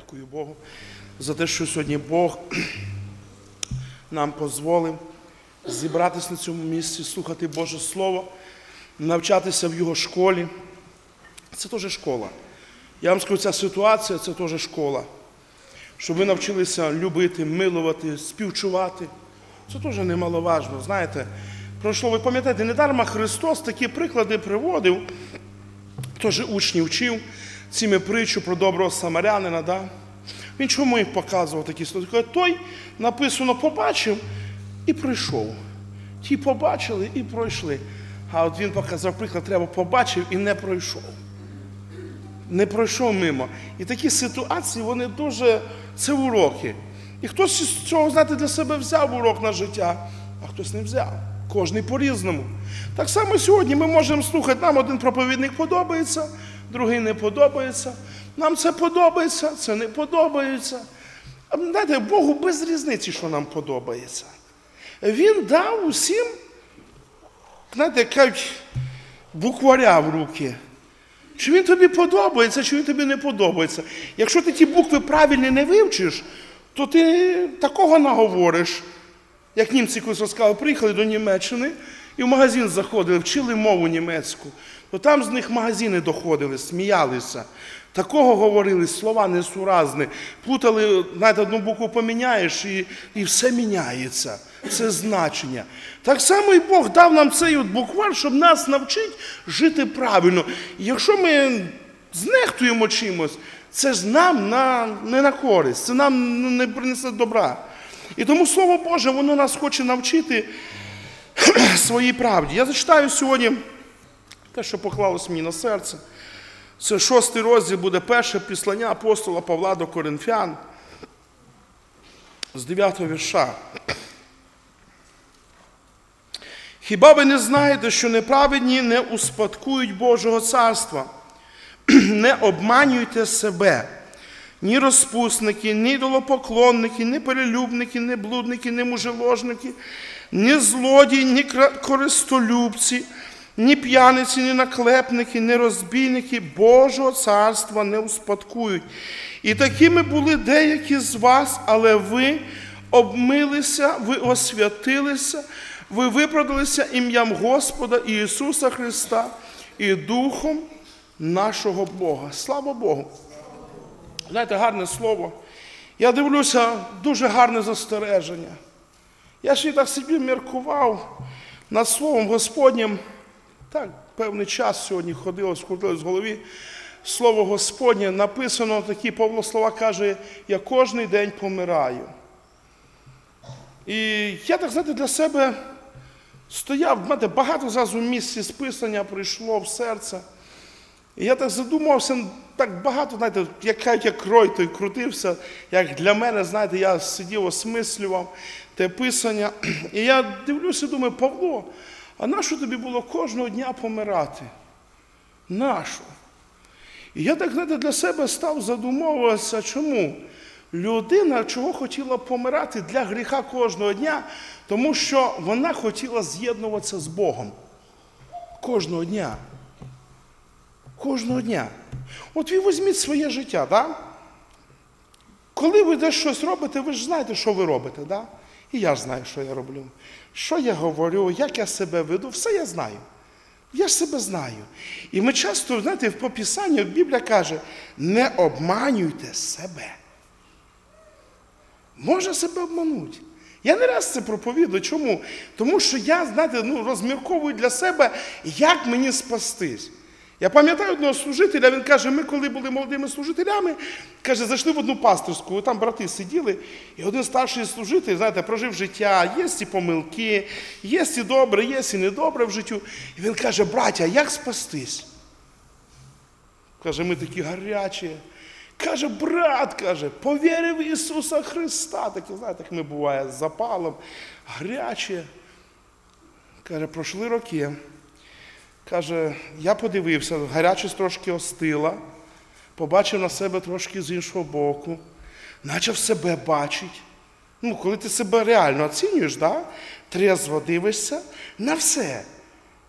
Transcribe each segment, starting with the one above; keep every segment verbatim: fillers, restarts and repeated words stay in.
Дякую Богу за те, що сьогодні Бог нам дозволив зібратися на цьому місці, слухати Боже Слово, навчатися в Його школі. Це теж школа. Я вам скажу, ця ситуація – це теж школа. Щоб ви навчилися любити, милувати, співчувати. Це теж немаловажно, знаєте. Пройшло, ви пам'ятаєте, недарма Христос такі приклади приводив, теж учнів вчив цими притчу про доброго самарянина, да? Він чому їх показував такі ситуації? Той, написано, побачив і прийшов. Ті побачили і пройшли. А от він показав приклад, треба побачив і не пройшов. Не пройшов мимо. І такі ситуації, вони дуже, це уроки. І хтось з цього, знаєте, для себе взяв урок на життя, а хтось не взяв. Кожний по-різному. Так само сьогодні ми можемо слухати, нам один проповідник подобається, другий не подобається. Нам це подобається, це не подобається. А знаєте, Богу без різниці, що нам подобається. Він дав усім, знаєте, кажуть, букваря в руки. Чи він тобі подобається, чи він тобі не подобається. Якщо ти ті букви правильні не вивчиш, то ти такого наговориш. Як німці колись розказали, приїхали до Німеччини і в магазин заходили, вчили мову німецьку. То там з них магазини доходили, сміялися. Такого говорили, слова несуразні. Плутали, знаєте, одну букву поміняєш і, і все міняється. Це значення. Так само і Бог дав нам цей от буквар, щоб нас навчити жити правильно. І якщо ми знехтуємо чимось, це ж нам на, не на користь, це нам не принесе добра. І тому Слово Боже, воно нас хоче навчити своїй правді. Я зачитаю сьогодні те, що поклалось мені на серце. Це шостий розділ буде перше післання апостола Павла до Коринфян з дев'ятого вірша. «Хіба ви не знаєте, що неправедні не успадкують Божого царства? Не обманюйте себе. Ні розпусники, ні ідолопоклонники, ні перелюбники, ні блудники, ні мужеложники, ні злодії, ні користолюбці, ні п'яниці, ні наклепники, ні розбійники Божого царства не успадкують. І такими були деякі з вас, але ви обмилися, ви освятилися, ви виправдалися ім'ям Господа Ісуса Христа і Духом нашого Бога». Слава Богу! Знаєте, гарне слово. Я дивлюся, дуже гарне застереження. Я ще так собі міркував над Словом Господнім. Так, певний час сьогодні ходило, скрутилось в голові. Слово Господнє написано, такі Павло слова каже, я кожний день помираю. І я так, знаєте, для себе стояв, знаєте, багато зразу місць з Писання прийшло в серце. І я так задумався, так багато, знаєте, як кажуть, як крой той крутився, як для мене, знаєте, я сидів, осмислював те Писання. І я дивлюся, думаю, Павло, а нащо тобі було кожного дня помирати? Нащо? І я так, знаєте, для себе став задумуватися, чому? Людина чого хотіла помирати для гріха кожного дня? Тому що вона хотіла з'єднуватися з Богом. Кожного дня. Кожного дня. От ви візьміть своє життя, да? Коли ви десь щось робите, ви ж знаєте, що ви робите, да? І я ж знаю, що я роблю. Що я говорю, як я себе веду, все я знаю. Я ж себе знаю. І ми часто, знаєте, по Писанню Біблія каже, не обманюйте себе. Можна себе обманути. Я не раз це проповідую. Чому? Тому що я, знаєте, ну, розмірковую для себе, як мені спастись. Я пам'ятаю одного служителя, він каже, ми коли були молодими служителями, каже, зайшли в одну пасторську, там брати сиділи, і один старший служитель, знаєте, прожив життя, є і помилки, є і добре, є і недобре в життю. І він каже, браття, як спастись? Каже, ми такі гарячі. Каже, брат, каже, повірив в Ісуса Христа. Такі, знаєте, як ми буває, з запалом, гарячі. Каже, пройшли роки. Каже, я подивився, гарячість трошки остила, побачив на себе трошки з іншого боку, почав себе бачити. Ну, коли ти себе реально оцінюєш, да? Трезво дивишся на все.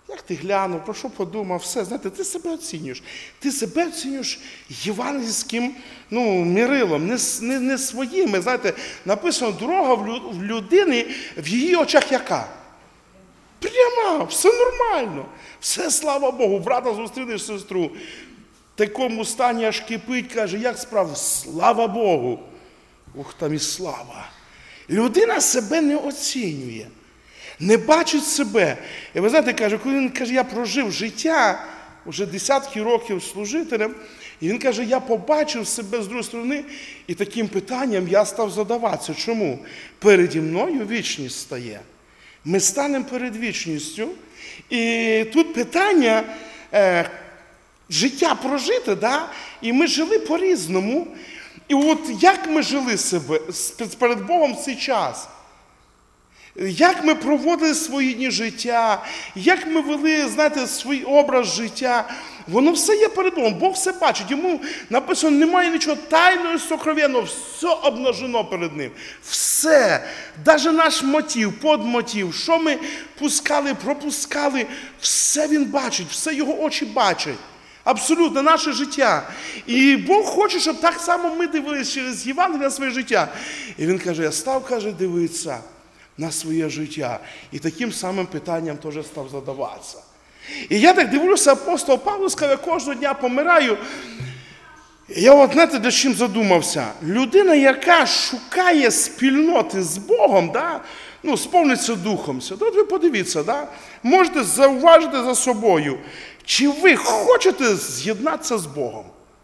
Як ти глянув, про що подумав, все, знаєте, ти себе оцінюєш. Ти себе оцінюєш євангельським, ну, мірилом, не, не, не своїми. Знаєте, написано, дорога в людини, в її очах яка? Пряма, все нормально. Все, слава Богу, брата зустрінеш сестру. В такому стані аж кипить, каже, як справа? Слава Богу. Ух, там і слава. Людина себе не оцінює. Не бачить себе. І ви знаєте, каже, коли він каже, я прожив життя, вже десятки років служителем, і він каже, я побачив себе з другої сторони, і таким питанням я став задаватися. Чому? Переді мною вічність стає. Ми станемо перед вічністю, і тут питання, е, життя прожите, да? І ми жили по-різному. І от як ми жили себе перед Богом в цей час? Як ми проводили свої дні життя, як ми вели, знаєте, свій образ життя, воно все є перед Богом, Бог все бачить. Йому написано, немає нічого тайного і сокровенного, все обнажено перед ним. Все, навіть наш мотив, подмотив, що ми пускали, пропускали, все він бачить, все його очі бачать. Абсолютно, наше життя. І Бог хоче, щоб так само ми дивилися через Євангеліє на своє життя. І він каже, я став, каже, дивитися на своє життя. І таким самим питанням теж став задаватися. І я так дивлюся, апостол Павло сказав, я кожного дня помираю. І я от, знаєте, для чим задумався? Людина, яка шукає спільноти з Богом, да? Ну, сповниться духом. От ви подивіться, да? Можете зауважити за собою, чи ви хочете з'єднатися з Богом?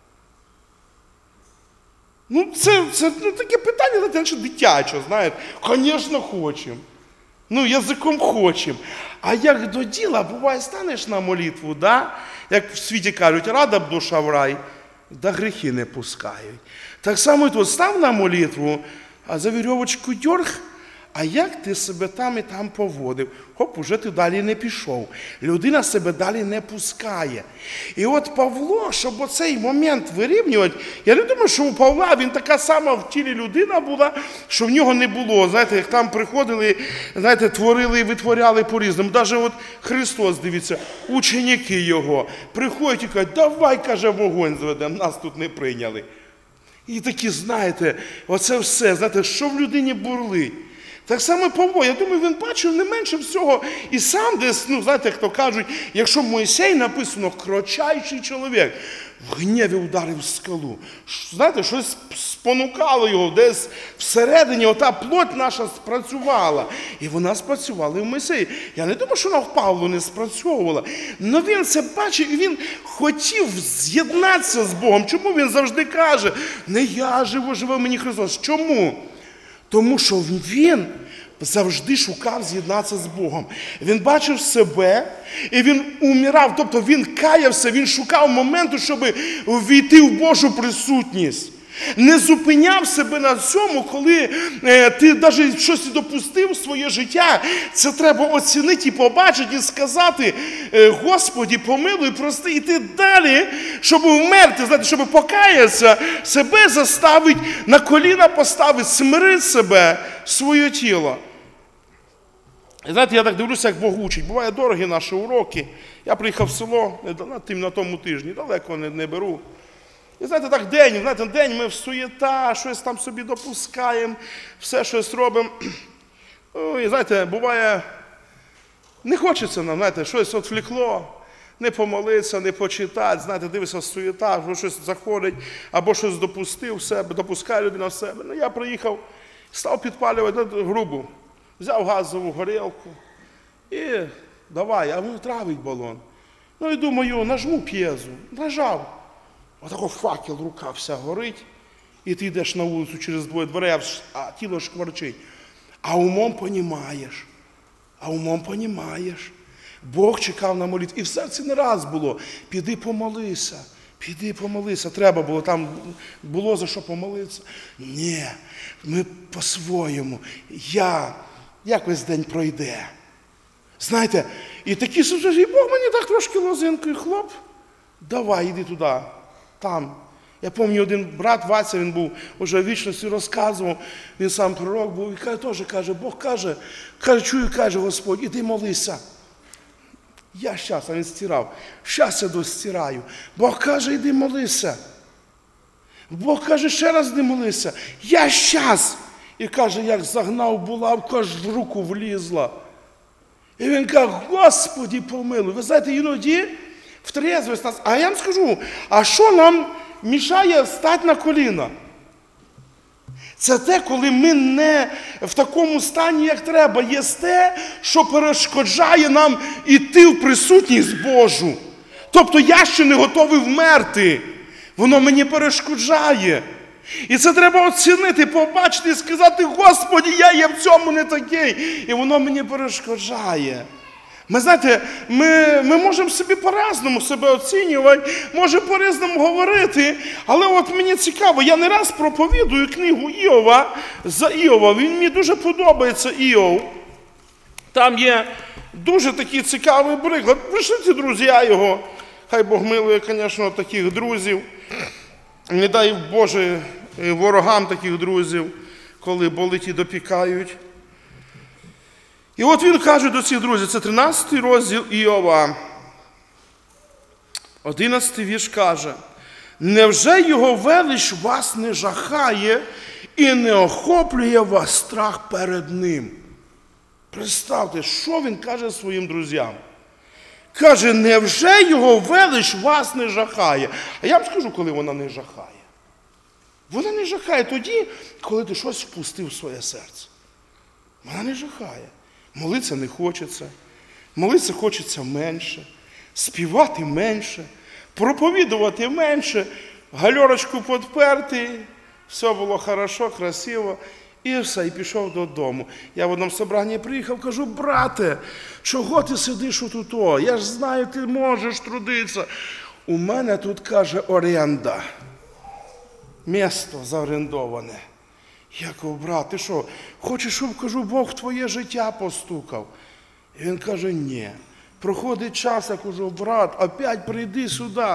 Ну, це, це ну, таке питання, знаєте, дитяче, знаєте. Звісно, хочемо. Ну, язиком хочемо. А як до діла, буває, станеш на молитву, да? Як в світі кажуть, рада б душа в рай, да гріхи не пускають. Так само і тут став на молитву, а за вірьовочку дьорг, а як ти себе там і там поводив? Хоп, уже ти далі не пішов. Людина себе далі не пускає. І от Павло, щоб оцей момент вирівнювати, я не думаю, що у Павла він така сама в тілі людина була, що в нього не було. Знаєте, як там приходили, знаєте, творили і витворяли по-різному. Навіть от Христос, дивіться, ученики його приходять і кажуть, давай, каже, вогонь зведемо, нас тут не прийняли. І такі, знаєте, оце все, знаєте, що в людині бурлить. Так само Павло, я думаю, він бачив не менше всього. І сам десь, ну, знаєте, як то кажуть, якщо Мойсей написано, крочайший чоловік, в гніві ударив скалу. Знаєте, щось спонукало його, десь всередині ота плоть наша спрацювала. І вона спрацювала і в Мойсеї. Я не думаю, що вона в Павлу не спрацьовувала. Але він це бачив і він хотів з'єднатися з Богом. Чому він завжди каже, не я живу, живе мені Христос. Чому? Тому що він завжди шукав з'єднатися з Богом. Він бачив себе, і він умирав, тобто він каявся, він шукав моменту, щоб увійти в Божу присутність. Не зупиняв себе на цьому, коли е, ти навіть щось допустив в своє життя. Це треба оцінити і побачити, і сказати, е, Господі, помилуй, прости, і ти далі, щоб вмерти, знаєте, щоб покаятися, себе заставить, на коліна поставити, смирити себе, своє тіло. І знаєте, я так дивлюся, як Бог учить. Буває дорогі наші уроки. Я приїхав в село на, тим, на тому тижні, далеко не, не беру. І знаєте, так день, знаєте, день ми в суєта, щось там собі допускаємо, все щось робимо. Ну, і знаєте, буває, не хочеться нам, знаєте, щось відвлекло, не помолитися, не почитати, знаєте, дивишся суєта, щось заходить, або щось допустив в себе, допускає людина в себе. Ну, я приїхав, став підпалювати ну, грубу, взяв газову горілку і давай, а воно травить балон. Ну і думаю, нажму п'єзу, нажав. Отако факел, рука вся горить, і ти йдеш на вулицю через двоє дверей, а тіло шкварчить. А умом понімаєш, а умом понімаєш. Бог чекав на молитву. І в серці не раз було, піди помолися, піди помолися. Треба було, там було за що помолитися. Ні, ми по-своєму. Я, якось день пройде. Знаєте, і такі сусіди, і Бог мені так трошки лозинкою, хлоп, давай, іди туди. Там. Я пам'ятаю, один брат Вася, він був уже в вічності, розказував, він сам пророк був, і каже, теж каже, Бог каже, каже, чую, каже Господь, іди молися. Я щас, а він стирав. Щас я достираю. Бог каже, йди молися. Бог каже, ще раз йди молися. Я щас. І каже, як загнав булавку, аж в руку влізла. І він каже, Господи, помилуй. Ви знаєте, іноді в трезвість нас. А я вам скажу, а що нам мішає стати на коліна? Це те, коли ми не в такому стані, як треба. Є те, що перешкоджає нам іти в присутність Божу. Тобто я ще не готовий вмерти. Воно мені перешкоджає. І це треба оцінити, побачити і сказати, Господи, я є в цьому не такий. І воно мені перешкоджає. Ми, знаєте, ми, ми можемо собі по-разному себе оцінювати, можемо по-разному говорити, але от мені цікаво, я не раз проповідую книгу Іова за Іова. Він мені дуже подобається, Іов. Там є дуже такий цікавий приклад. Пришліть, друзі, його. Хай Бог милує, звісно, таких друзів. Не дай Боже ворогам таких друзів, коли болить і допікають. І от він каже до цих друзів, це тринадцятий розділ Іова, одинадцятий вірш каже, «Невже його велич вас не жахає і не охоплює вас страх перед ним?» Представте, що він каже своїм друзям. Каже, невже його велич вас не жахає? А я вам скажу, коли вона не жахає. Вона не жахає тоді, коли ти щось впустив в своє серце. Вона не жахає. Молитися не хочеться. Молитися хочеться менше. Співати менше. Проповідувати менше. Гальорочку підперти. Все було хорошо, красиво. І все, і пішов додому. Я в одному собранні приїхав, кажу, брате, чого ти сидиш отут? Я ж знаю, ти можеш трудитися. У мене тут, каже, оренда. Місто заорендоване. Я кажу, брат, ти що, хочеш, щоб, кажу, Бог в твоє життя постукав? І він каже, ні. Проходить час, я кажу, брат, опять прийди сюди.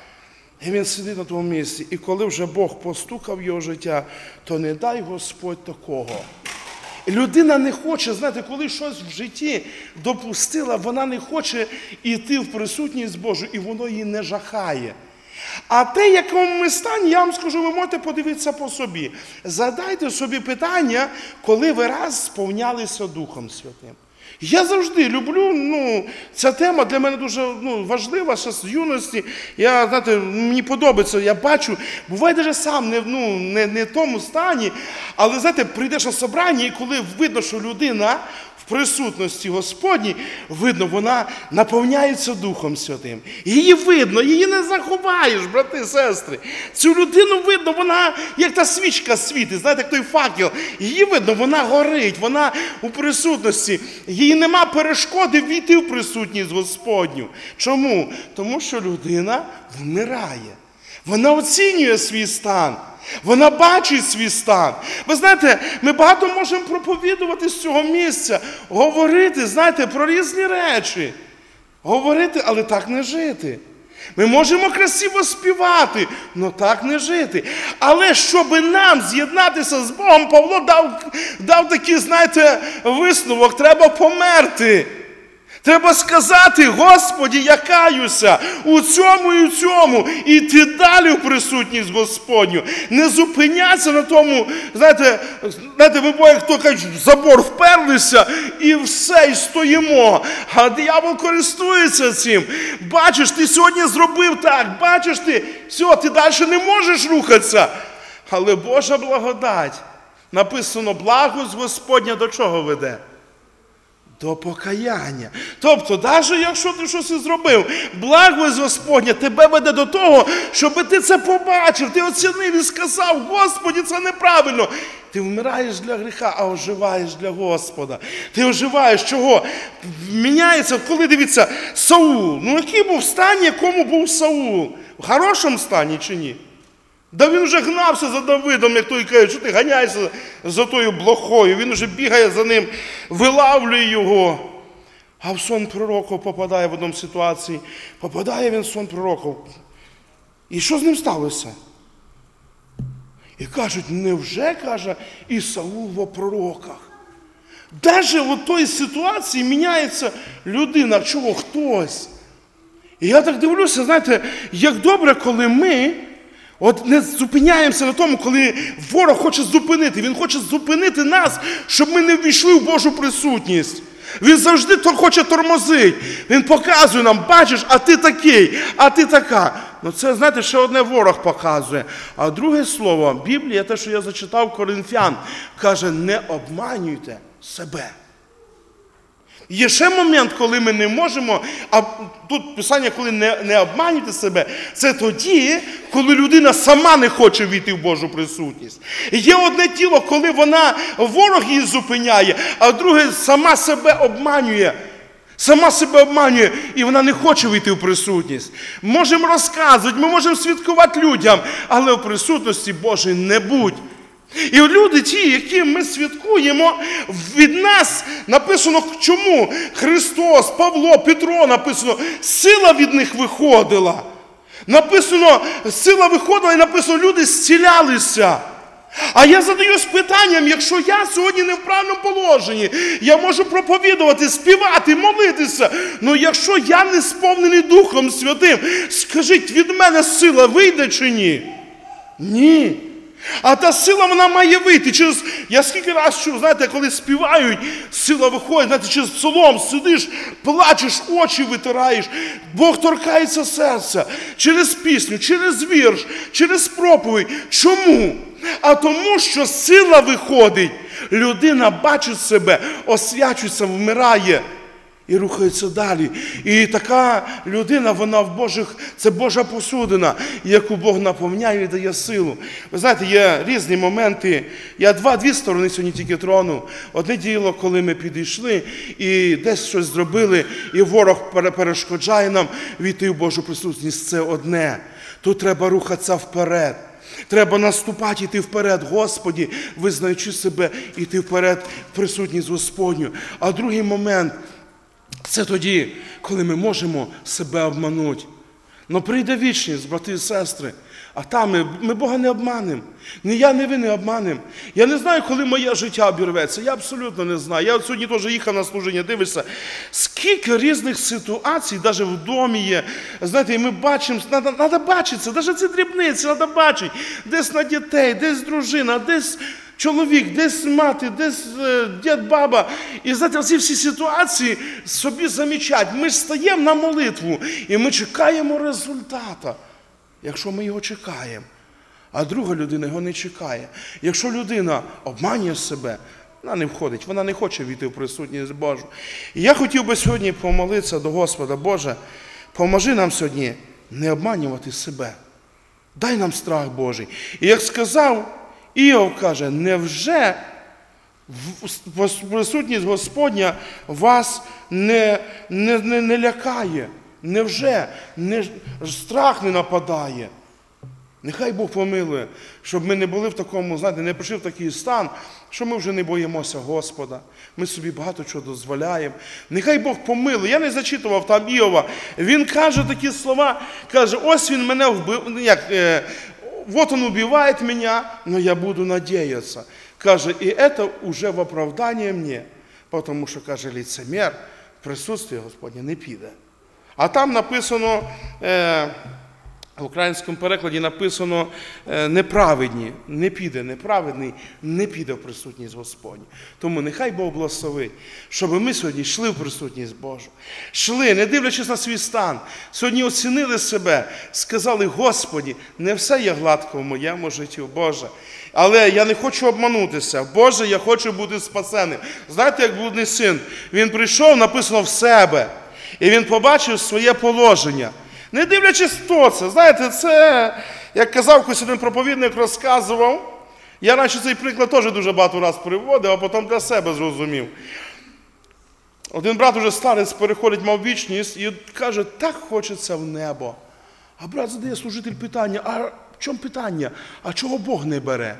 І він сидить на тому місці. І коли вже Бог постукав в його життя, то не дай Господь такого. І людина не хоче, знаєте, коли щось в житті допустила, вона не хоче йти в присутність Божу, і воно її не жахає. А те, в якому ми стані, я вам скажу, ви можете подивитися по собі. Задайте собі питання, коли ви раз сповнялися Духом Святим. Я завжди люблю, ну, ця тема для мене дуже ну, важлива, ще з юності. Я, знаєте, мені подобається, я бачу, буває навіть сам не, ну, не, не в тому стані, але, знаєте, прийдеш на собрання, і коли видно, що людина в присутності Господній, видно, вона наповняється Духом Святим. Її видно, її не заховаєш, брати, сестри. Цю людину видно, вона, як та свічка світить, знаєте, як той факел. Її видно, вона горить, вона у присутності. Їй нема перешкоди війти в присутність Господню. Чому? Тому що людина вмирає. Вона оцінює свій стан. Вона бачить свій стан. Ви знаєте, ми багато можемо проповідувати з цього місця, говорити, знаєте, про різні речі. Говорити, але так не жити. Ми можемо красиво співати, але так не жити. Але щоб нам з'єднатися з Богом, Павло дав, дав такий, знаєте, висновок, треба померти. Треба сказати, Господи, я каюся у цьому і у цьому, і йти далі в присутність Господню. Не зупинятися на тому, знаєте, знаєте, ви бо, хто каже, в забор вперлися, і все, і стоїмо. А диявол користується цим. Бачиш, ти сьогодні зробив так, бачиш ти, все, ти далі не можеш рухатися. Але Божа благодать, написано, благость Господня до чого веде? До покаяння. Тобто, навіть якщо ти щось і зробив, благость Господня тебе веде до того, щоб ти це побачив, ти оцінив і сказав, Господи, це неправильно. Ти вмираєш для гріха, а оживаєш для Господа. Ти оживаєш чого? Міняється, коли, дивіться, Саул. Ну, який був стан, якому був Саул? В хорошому стані чи ні? Да він вже гнався за Давидом, як той каже, що ти ганяєшся за тою блохою. Він вже бігає за ним, вилавлює його. А в сон пророків попадає в одному ситуації. Попадає він в сон пророків. І що з ним сталося? І кажуть, невже, каже, і Саул во пророках? Навіть в тій ситуації міняється людина. Чого? Хтось. І я так дивлюся, знаєте, як добре, коли ми от не зупиняємося на тому, коли ворог хоче зупинити. Він хоче зупинити нас, щоб ми не ввійшли в Божу присутність. Він завжди хоче тормозити. Він показує нам, бачиш, а ти такий, а ти така. Ну це, знаєте, ще одне ворог показує. А друге слово, Біблія, те, що я зачитав Коринфян, каже, не обманюйте себе. Є ще момент, коли ми не можемо, а тут Писання, коли не, не обманюйте себе, це тоді, коли людина сама не хоче війти в Божу присутність. Є одне тіло, коли вона, ворог її зупиняє, а друге сама себе обманює. Сама себе обманює, і вона не хоче війти в присутність. Можемо розказувати, ми можемо свідкувати людям, але в присутності Божій не будь. І люди ті, які ми святкуємо, від нас написано чому? Христос, Павло, Петро написано, сила від них виходила. Написано, сила виходила і написано, люди зцілялися. А я задаюсь питанням, якщо я сьогодні не в правильному положенні, я можу проповідувати, співати, молитися, але якщо я не сповнений Духом Святим, скажіть, від мене сила вийде чи ні? Ні. А та сила, вона має вийти. Через, я скільки раз чув, знаєте, коли співають, сила виходить, знаєте, через псалом сидиш, плачеш, очі витираєш, Бог торкається серця. Через пісню, через вірш, через проповідь. Чому? А тому, що сила виходить. Людина бачить себе, освячується, вмирає і рухається далі. І така людина, вона в Божих, це Божа посудина, яку Бог наповняє і дає силу. Ви знаєте, є різні моменти. Я два, дві сторони сьогодні тільки трону. Одне діло, коли ми підійшли і десь щось зробили, і ворог перешкоджає нам війти в Божу присутність. Це одне. Тут треба рухатися вперед. Треба наступати, йти вперед, Господі, визнаючи себе, йти вперед в присутність Господню. А другий момент – це тоді, коли ми можемо себе обманути. Но прийде вічність, брати і сестри, а там ми, ми Бога не обманемо. Ні я, ні ви не обманемо. Я не знаю, коли моє життя обірветься. Я абсолютно не знаю. Я от сьогодні теж їхав на служіння, дивишся, скільки різних ситуацій, навіть в домі є. Знаєте, і ми бачимо, треба, треба бачити це, навіть ці дрібниці, треба бачити. Десь на дітей, десь дружина, десь чоловік, десь мати, десь е, дід, баба. І знаєте, ці всі ситуації собі замічать. Ми ж стаємо на молитву і ми чекаємо результата, якщо ми його чекаємо. А друга людина його не чекає. Якщо людина обманює себе, вона не входить, вона не хоче війти в присутність Божу. І я хотів би сьогодні помолитися до Господа. Боже, поможи нам сьогодні не обманювати себе. Дай нам страх Божий. І як сказав Іов, каже, невже присутність Господня вас не, не, не, не лякає? Невже не, страх не нападає? Нехай Бог помилує, щоб ми не були в такому, знаєте, не прийшли в такий стан, що ми вже не боїмося Господа. Ми собі багато чого дозволяємо. Нехай Бог помилує. Я не зачитував там Іова. Він каже такі слова, каже, ось він мене вбив, як, е, вот он убивает меня, но я буду надеяться. Каже, и это уже в оправдание мне, потому що, каже, лицемер в присутствии Господня не піде. А там написано, е, в українському перекладі написано е, неправедні, не піде, неправедний, не піде в присутність Господню. Тому нехай Бог благословить, щоб ми сьогодні йшли в присутність Божу. Йшли, не дивлячись на свій стан. Сьогодні оцінили себе, сказали, Господі, не все є гладко в моєму житті, Боже. Але я не хочу обманутися. Боже, я хочу бути спасеним. Знаєте, як блудний син? Він прийшов, написано, в себе. І він побачив своє положення. Не дивлячись, хто це. Знаєте, це, як казав, якийсь один проповідник розказував. Я раніше цей приклад теж дуже багато разів приводив, а потім для себе зрозумів. Один брат уже старець переходить, мав вічність, і каже, так хочеться в небо. А брат задає служитель питання, а в чому питання? А чого Бог не бере?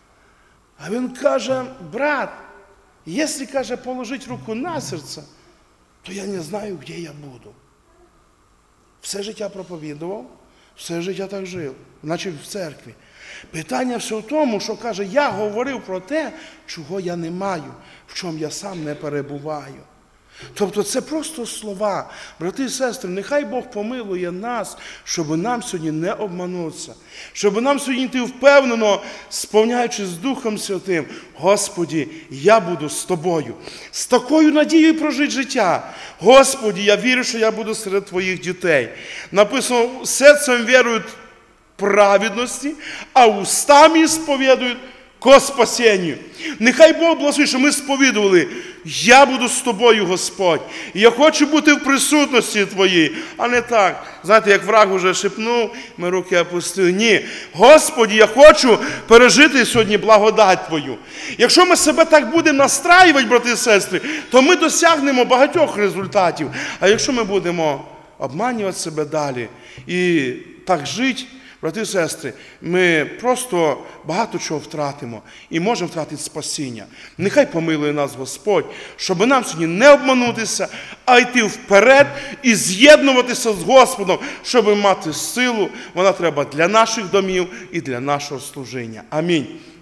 А він каже, брат, якщо, каже, положити руку на серце, то я не знаю, де я буду. Все життя проповідував, все життя так жив, наче в церкві. Питання все в тому, що каже, я говорив про те, чого я не маю, в чому я сам не перебуваю. Тобто це просто слова. Брати і сестри, нехай Бог помилує нас, щоб нам сьогодні не обманутися. Щоб нам сьогодні йти впевнено, сповняючись Духом Святим, Господі, я буду з Тобою. З такою надією прожити життя. Господі, я вірю, що я буду серед Твоїх дітей. Написано, серцем вірують праведності, а устами сповідують ко спасенню. Нехай Бог благословить, що ми сповідували, я буду з тобою, Господь. І я хочу бути в присутності Твоїй, а не так. Знаєте, як враг уже шепнув, ми руки опустили. Ні. Господі, я хочу пережити сьогодні благодать Твою. Якщо ми себе так будемо настраювати, брати і сестри, то ми досягнемо багатьох результатів. А якщо ми будемо обманювати себе далі і так жити, брати і сестри, ми просто багато чого втратимо і можемо втратити спасіння. Нехай помилує нас Господь, щоб нам сьогодні не обманутися, а йти вперед і з'єднуватися з Господом, щоб мати силу. Вона треба для наших домів і для нашого служіння. Амінь.